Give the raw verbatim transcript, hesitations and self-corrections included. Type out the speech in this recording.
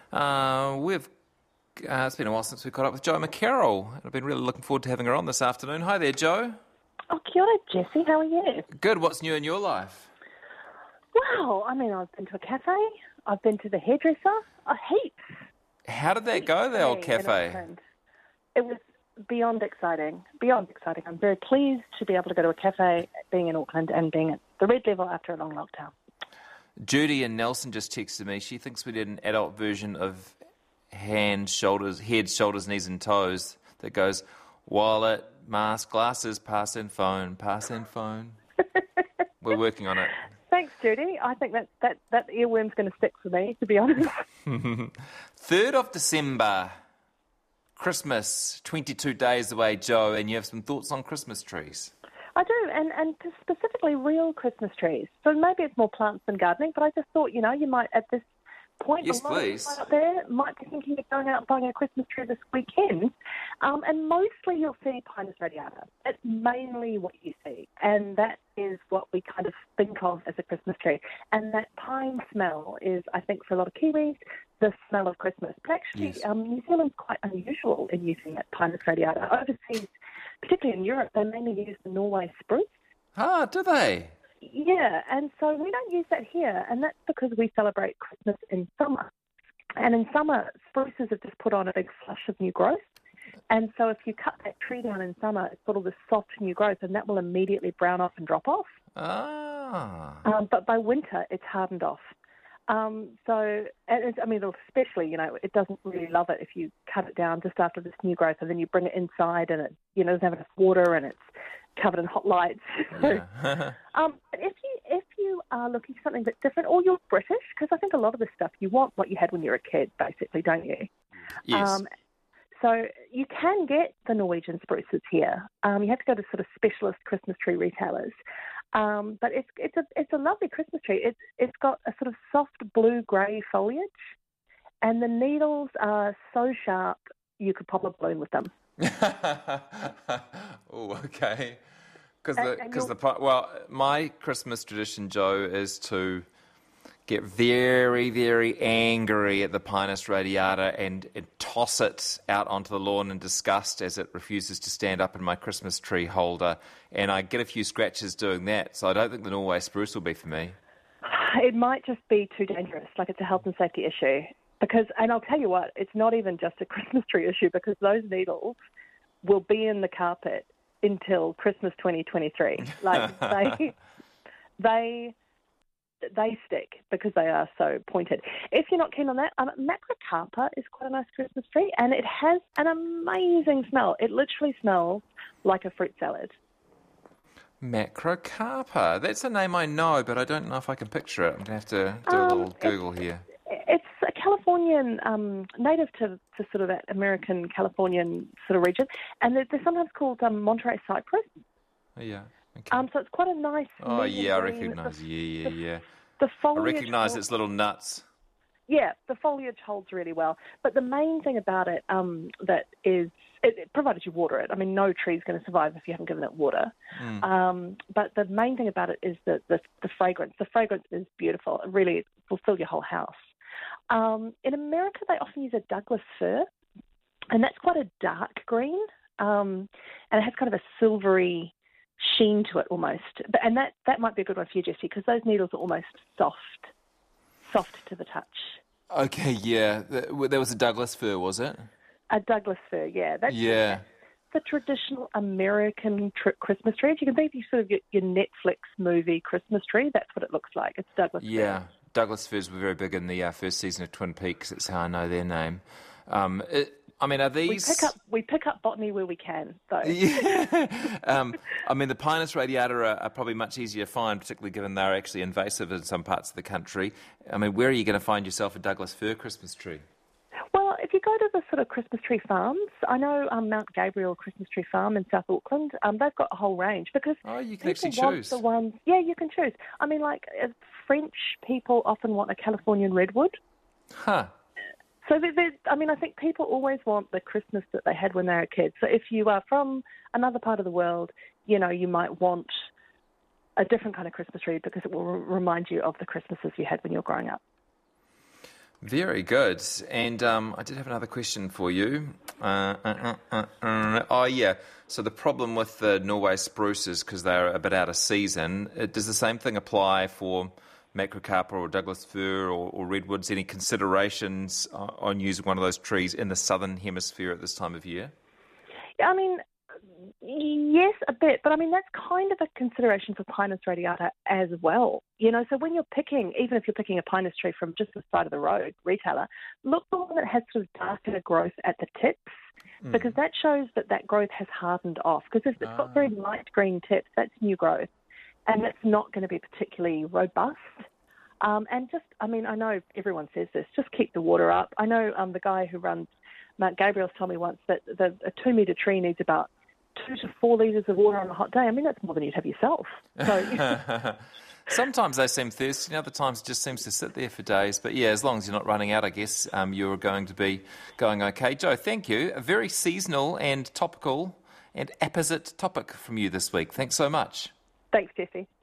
Uh, we've uh, it's been a while since we caught up with Jo McCarroll. I've been really looking forward to having her on this afternoon. Hi there, Jo. Oh, kia ora, Jesse. How are you? Good. What's new in your life? Well, I mean, I've been to a cafe. I've been to the hairdresser. A heap. How did that go, the old cafe? It was beyond exciting. Beyond exciting. I'm very pleased to be able to go to a cafe, being in Auckland and being at the red level after a long lockdown. Judy and Nelson just texted me. She thinks we did an adult version of hands, shoulders, head, shoulders, knees and toes that goes wallet, mask, glasses, pass and phone, pass and phone. We're working on it. Thanks, Judy. I think that, that, that earworm's going to stick for me, to be honest. third of December, Christmas, twenty-two days away, Jo, and you have some thoughts on Christmas trees. I do, and, and specifically real Christmas trees. So maybe it's more plants than gardening, but I just thought, you know, you might, at this point, yes, a lot please. of people out there might be thinking of going out and buying a Christmas tree this weekend. Um, and mostly you'll see Pinus radiata. It's mainly what you see, and that is what we kind of think of as a Christmas tree. And that pine smell is, I think, for a lot of Kiwis, the smell of Christmas. But actually, Yes. um, New Zealand's quite unusual in using that Pinus radiata. Overseas, particularly in Europe, they mainly use the Norway spruce. Ah, do they? Yeah, and so we don't use that here, and that's because we celebrate Christmas in summer. And in summer, spruces have just put on a big flush of new growth. And so if you cut that tree down in summer, it's got all this soft new growth, and that will immediately brown off and drop off. Ah. Um, but by winter, it's hardened off. Um, so, and it's, I mean, especially, you know, it doesn't really love it if you cut it down just after this new growth, and then you bring it inside, and it, you know, doesn't have enough water, and it's covered in hot lights. Yeah. um, but if you if you are looking for something that's different, or you're British, because I think a lot of this stuff you want what you had when you were a kid, basically, don't you? Yes. Um, so you can get the Norwegian spruces here. Um, you have to go to sort of specialist Christmas tree retailers. Um, but it's it's a it's a lovely Christmas tree. It's it's got a sort of soft blue grey foliage, and the needles are so sharp you could pop a balloon with them. Oh, okay. Because And- the and because you'll- the pi- well, my Christmas tradition, Jo, is to get very very angry at the Pinus radiata and, and toss it out onto the lawn in disgust as it refuses to stand up in my Christmas tree holder, and I get a few scratches doing that. So I don't think the Norway spruce will be for me. It might just be too dangerous, like it's a health and safety issue. Because, and I'll tell you what, it's not even just a Christmas tree issue, because those needles will be in the carpet until Christmas twenty twenty-three. Like they, they, they stick because they are so pointed. If you're not keen on that, um, Macrocarpa is quite a nice Christmas tree, and it has an amazing smell. It literally smells like a fruit salad. Macrocarpa. That's a name I know, but I don't know if I can picture it. I'm going to have to do a Um, little Google here. It's a Californian, um, native to, to sort of that American Californian sort of region, and they're, they're sometimes called um, Monterey cypress. Oh, yeah. Okay. Um, so it's quite a nice. oh, medium yeah, I green. recognise. The, Yeah, yeah, yeah. the I foliage. recognise holds- its little nuts. Yeah, the foliage holds really well. But the main thing about it um, that is, it, it, provided you water it. I mean, no tree's going to survive if you haven't given it water. Mm. Um, but the main thing about it is the, the, the fragrance. The fragrance is beautiful. It really will fill your whole house. Um, in America, they often use a Douglas fir, and that's quite a dark green, um, and it has kind of a silvery sheen to it almost. But, and that, that might be a good one for you, Jesse, because those needles are almost soft, soft to the touch. Okay, yeah. Th- There was a Douglas fir, was it? A Douglas fir, yeah. That's Yeah. the traditional American tr- Christmas tree. If you can think of sort of your, your Netflix movie Christmas tree, that's what it looks like. It's Douglas fir. Yeah. Douglas firs were very big in the uh, first season of Twin Peaks. That's how I know their name. Um, it, I mean, are We these... pick up we pick up botany where we can, though. Yeah. um, I mean, the Pinus radiata are, are probably much easier to find, particularly given they're actually invasive in some parts of the country. I mean, where are you going to find yourself a Douglas fir Christmas tree? Well, if you go to the sort of Christmas tree farms, I know um, Mount Gabriel Christmas Tree Farm in South Auckland, um, they've got a whole range because Oh, you can people actually want choose. the ones. Yeah, you can choose. I mean, like uh, French people often want a Californian redwood. Huh. So, there- there's, I mean, I think people always want the Christmas that they had when they were kids. So if you are from another part of the world, you know, you might want a different kind of Christmas tree because it will r- remind you of the Christmases you had when you were growing up. Very good. And um, I did have another question for you. Uh, uh, uh, uh, uh, oh, yeah. So the problem with the Norway spruces, because they're a bit out of season, uh, does the same thing apply for macrocarpa or Douglas fir or, or redwoods? Any considerations on, on using one of those trees in the southern hemisphere at this time of year? Yeah, I mean, yes, a bit, but I mean, that's kind of a consideration for Pinus radiata as well. You know, so when you're picking, even if you're picking a Pinus tree from just the side of the road, retailer, look for one that has sort of darker growth at the tips, mm. because that shows that that growth has hardened off. Because if it's ah. got very light green tips, that's new growth, and that's not going to be particularly robust. Um, and just, I mean, I know everyone says this, just keep the water up. I know um, the guy who runs Mount Gabriel's told me once that the, a two-metre tree needs about two to four litres of water on a hot day. I mean, that's more than you'd have yourself. So, sometimes they seem thirsty, and other times it just seems to sit there for days. But yeah, as long as you're not running out, I guess um, you're going to be going okay. Jo, thank you. A very seasonal and topical and apposite topic from you this week. Thanks so much. Thanks, Jesse.